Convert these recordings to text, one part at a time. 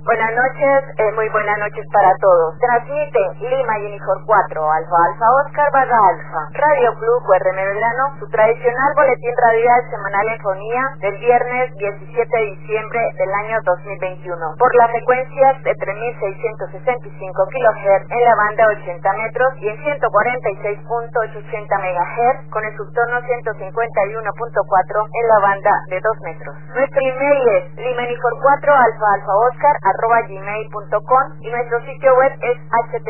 Buenas noches, muy buenas noches para todos. Transmite Lima Unifor 4, Alfa Alfa Oscar barra Alfa. Radio Club URM Belgrano, su tradicional boletín radial semanal en fonía del viernes 17 de diciembre del año 2021. Por las frecuencias de 3665 kHz en la banda 80 metros y en 146.80 MHz con el subtono 151.4 en la banda de 2 metros. Nuestro email es limaunifor4 alfa alfa oscar @gmail.com y nuestro sitio web es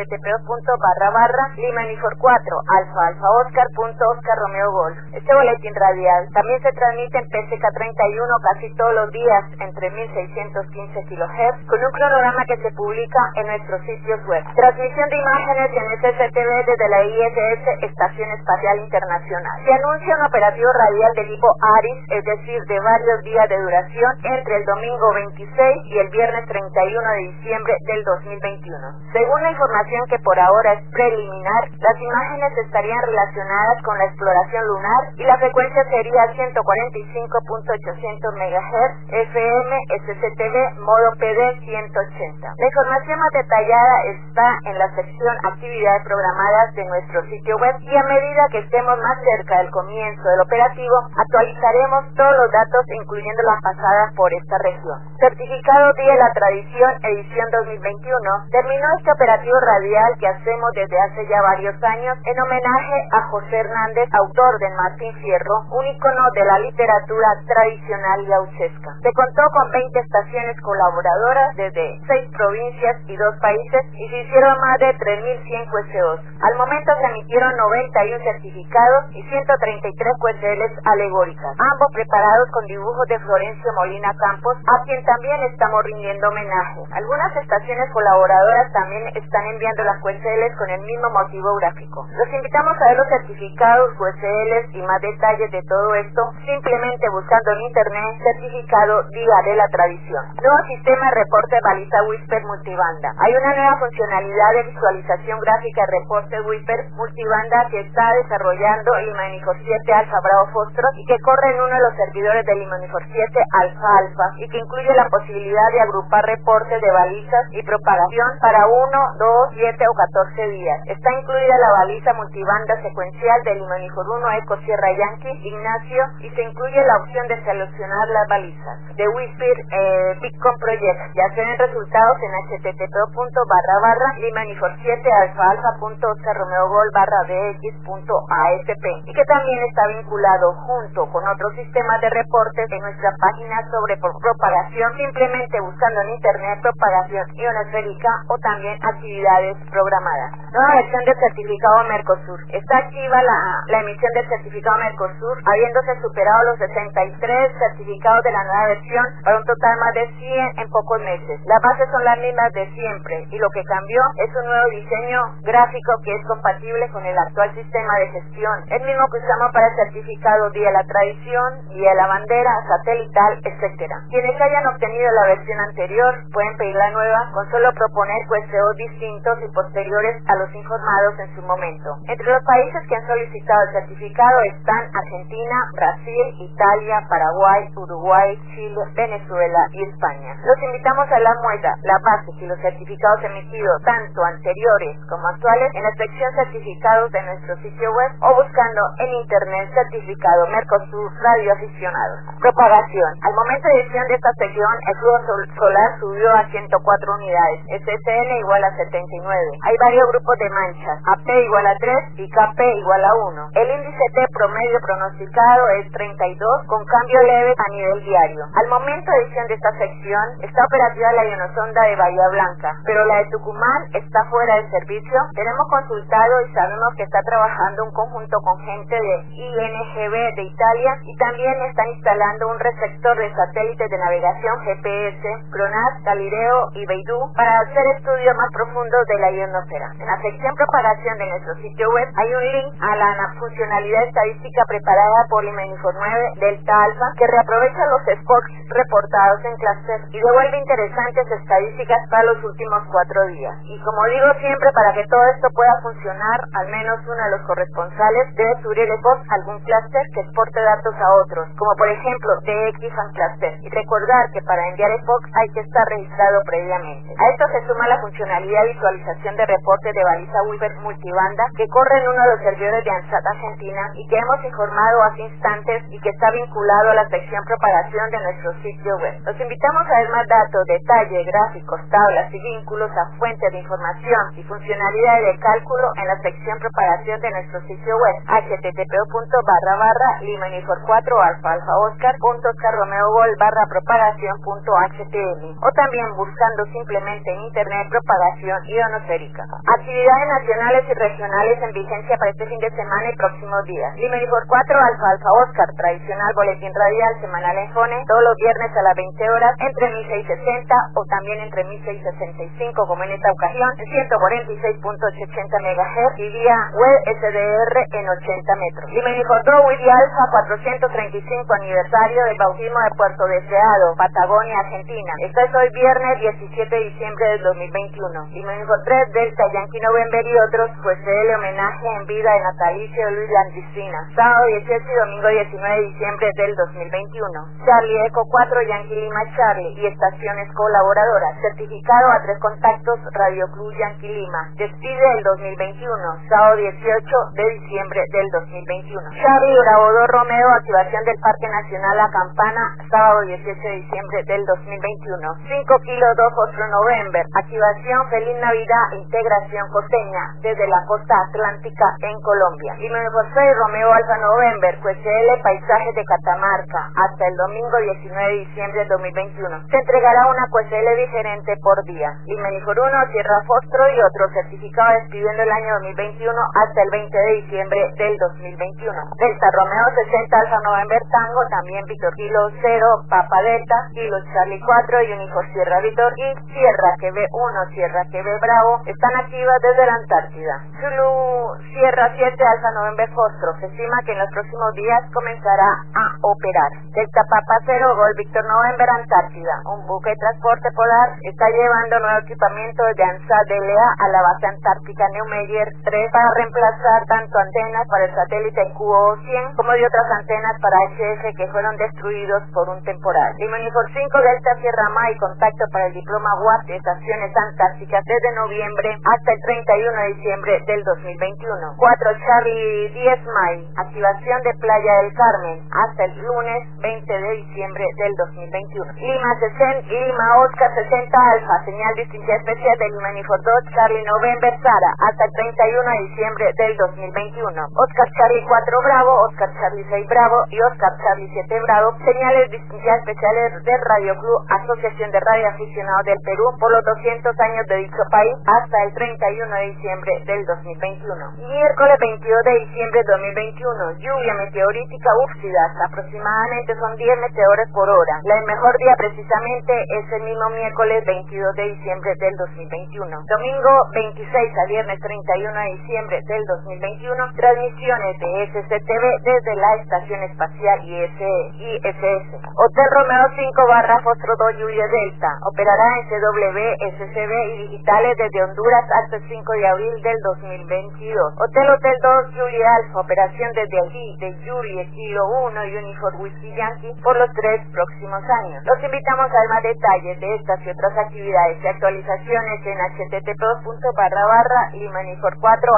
http://limaunifor4 alfa alfa oscar Romeo Golf. Este boletín radial también se transmite en PSK 31 casi todos los días entre 1615 kHz con un cronograma que se publica en nuestros sitios web. Transmisión de imágenes en SSTV desde la ISS Estación Espacial Internacional. Se anuncia un operativo radial de tipo ARIS, es decir, de varios días de duración entre el domingo 26 y el viernes 31 de diciembre del 2021. Según la información que por ahora es preliminar, las imágenes estarían relacionadas con la exploración lunar y la frecuencia sería 145.800 MHz FM SSTV modo PD 180. La información más detallada está en la sección actividades programadas de nuestro sitio web y a medida que estemos más cerca del comienzo del operativo actualizaremos todos los datos incluyendo las pasadas por esta región. Certificado Día de la Tradición edición 2021 terminó este operativo radial que hacemos desde hace ya varios años en homenaje a José Hernández, autor del Martín Fierro, un ícono de la literatura tradicional gauchesca. Se contó con 20 estaciones colaboradoras desde 6 provincias y 2 países y se hicieron más de 3.100 QSOs. Al momento se emitieron 91 certificados y 133 QSLs alegóricas, ambos preparados con dibujos de Florencio Molina Campos, a quien también estamos rindiendo homenaje. Algunas estaciones colaboradoras también están enviando las QSLs con el mismo motivo gráfico. Los invitamos a ver los certificados, QSLs y más detalles de todo esto simplemente buscando en internet certificado Día de la Tradición. Nuevo sistema de reporte baliza Whisper multibanda. Hay una nueva funcionalidad de visualización gráfica de reporte Whisper multibanda que está desarrollando Lima Unifor 7 Alfa Bravo Foxtrot y que corre en uno de los servidores de Lima Unifor 7 Alfa Alfa y que incluye la posibilidad de agrupar reportes de balizas y propagación para 1, 2, 7 o 14 días. Está incluida la baliza multibanda secuencial de Lima Unifor 1 Eco Sierra Yankee Ignacio y se incluye la opción de seleccionar las balizas de Whisper Bitcoin Project. Ya se ven resultados en http://limaunifor7 alfa-alfa.oscar Romeo Gol /bx.asp y que también está vinculado junto con otros sistemas de reportes en nuestra página sobre propagación, simplemente buscando en internet propagación ionosférica o también actividades programadas. Nueva versión del certificado Mercosur. Está activa la emisión del certificado Mercosur, habiéndose superado los 63 certificados de la nueva versión para un total más de 100 en pocos meses. Las bases son las mismas de siempre y lo que cambió es un nuevo diseño gráfico que es compatible con el actual sistema de gestión, el mismo que usamos para el certificado Día de la Tradición, Día de la Bandera, satelital, etc. Quienes hayan obtenido la versión anterior pueden pedir la nueva con solo proponer QSOs distintos y posteriores a los informados en su momento. Entre los países que han solicitado el certificado están Argentina, Brasil, Italia, Paraguay, Uruguay, Chile, Venezuela y España. Los invitamos a la muestra, las bases y los certificados emitidos, tanto anteriores como actuales, en la sección certificados de nuestro sitio web o buscando en internet certificado Mercosur Radio Aficionados. Propagación. Al momento de edición de esta sección, el flujo solar subió a 104 unidades, SSN igual a 79. Hay varios grupos de manchas, AP igual a 3 y KP igual a 1. El índice T promedio pronosticado es 32 con cambio leve a nivel diario. Al momento de edición de esta sección, está operativa la ionosonda de Bahía Blanca, pero la de Tucumán está fuera de servicio. Tenemos consultado y sabemos que está trabajando un conjunto con gente de INGB de Italia y también están instalando un receptor de satélites de navegación GPS, GLONASS, Galileo y Beidou para hacer estudios más profundos de la ionosfera. En la sección propagación de nuestro sitio web hay un link a la funcionalidad estadística preparada por Lima Unifor 9 Delta Alfa que reaprovecha los spots reportados en cluster y devuelve interesantes estadísticas para los últimos 4 días. Y como digo siempre, para que todo esto pueda funcionar, al menos uno de los corresponsales debe subir el EPOS a algún cluster que exporte datos a otros, como por ejemplo DX and Cluster. Y recordar que para enviar EPOS hay que estar registrado previamente. A esto se suma la funcionalidad de visualización de reportes de baliza Wiper multibanda que corre en uno de los servidores de ANSAT Argentina y que hemos informado hace instantes y que está vinculado a la sección propagación de nuestro sitio web. Los invitamos a ver más datos, detalle, gráficos, tablas y vínculos a fuentes de información y funcionalidades de cálculo en la sección propagación de nuestro sitio web http://limanifort4alfa-oscar.oscar-romeo-gol/propagación.html o también buscando simplemente en internet propagación ionosférica. Actividades nacionales y regionales en vigencia para este fin de semana y próximos días. Limanifort 4 alfa-oscar, tradicional boletín radial semanal en Fone, todos los viernes a las 20 horas entre 1660 o también entre 1665 como en esta ocasión en 146.80 MHz y vía web SDR en 80 metros. Limanifort 2 Widi Alfa 435 aniversario del bautismo de Puerto Deseado, Patagonia, Argentina. Esto es hoy viernes 17 de diciembre del 2021. Limanifort 3 Delta Yankee November y otros, pues el homenaje en vida de natalicio de Luis Landricina. Sábado 18 y domingo 19 de diciembre del 2021. Charlie Eco 4 Yankee Lima Charlie y estaciones colaboradoras. Certificado a 3 contactos Radio Club Yankee Lima. Despide el 2021. Sábado 18 de diciembre del 2021. Charlie Bravo 2 Romeo, activación del Parque Nacional La Campana, sábado 18 de diciembre del 2021. 5 Kilo 2 Fostro November, activación Feliz Navidad, integración costeña, desde la costa atlántica en Colombia. Limanifort 6 Romeo Alfa November, QSL Paisajes de Catamarca, hasta el domingo 19 de diciembre del 2021. Se entregará una QSL diferente por día. Limanifort 1 Sierra Fostro y otro certificado despidiendo el año 2021 hasta el 20 de diciembre del 2021. Delta Romeo 60 Alfa November Tango, también Víctor Kilo 0 Papa Delta, Kilo Charlie 4 y Unifor Sierra Víctor y Sierra QB 1 Sierra QB Bravo están activas desde la Antártida. Zulu Sierra 7 Alfa November Fostro, se estima que en los próximos días comenzará a operar. Delta Papa 0 Gol Víctor November Antártida, un buque de transporte polar está llevando nuevo equipamiento de ANSAT DLA a la base antártica Neumeyer 3 para reemplazar tanto antenas para el satélite QO100 como de otras antenas para HF que fueron destruidos por un temporal. Limanifort 5 Delta Sierra May, contacto para el diploma WAP de estaciones antárticas desde noviembre hasta el 31 de diciembre del 2021. 4 Charlie 10 May, activación de Playa del Carmen hasta el lunes 20 de diciembre del 2021. Lima 60 Lima Oscar 60 Alfa, señal distintiva especial de Limanifort 2 Charlie November Sara hasta el 31 de diciembre del 2021. Oscar Charlie 4 Bravo, Oscar Charlie 6 Bravo y Oscar Charlie 7 Bravo, señales distintivas especiales de Radio Club, Asociación de Radio Aficionados del Perú, por los 200 años de dicho país hasta el 31 de diciembre del 2021. Miércoles 22 de diciembre del 2021, lluvia meteorítica úpsidas, aproximadamente son 10 meteores por hora. El mejor día precisamente es el mismo miércoles 22 de diciembre del 2021. Domingo 26 a viernes 31 de diciembre del 2021, transmisiones de SCTV desde la Estación Espacial ISS. Hotel Romeo 5 barra Fostro 2 Julia Delta, operará en CW, SCB y digitales desde Honduras hasta el 5 de abril del 2022. Hotel 2 Julia Alfa, operación desde allí de Yuri, Kilo 1 y Unifor Whisky Yankee por los 3 próximos años. Los invitamos a ver más detalles de estas y otras actividades y actualizaciones en http://limanifort 4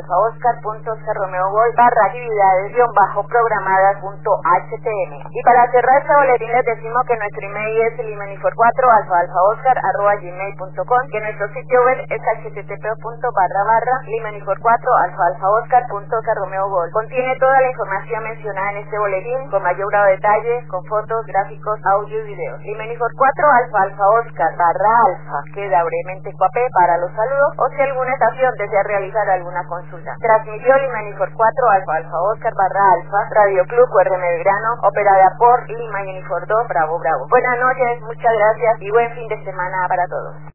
alfa-oscar.oscar.romeo-gol/actividades-programadas.html. Y para cerrar este boletín les decimos que nuestro email es limanifort 4 alfa-oscar@gmail.com, que nuestro sitio web es http://limanifort 4 alfa-oscar.oscar-romeo-gol. Contiene toda la información mencionada en este boletín con mayor grado de detalle, con fotos, gráficos, audio y videos. Limanifort 4 alfa-oscar/alfa queda brevemente coapé para los saludos o si alguna estación desea realizar alguna consulta. Transmitió Limanifort 4 alfa-oscar/alfa, Radio Club URM Belgrano, operada por Lima Unifor 2 Bravo Bravo. Buenas noches, muchas gracias y buen fin de semana para todos.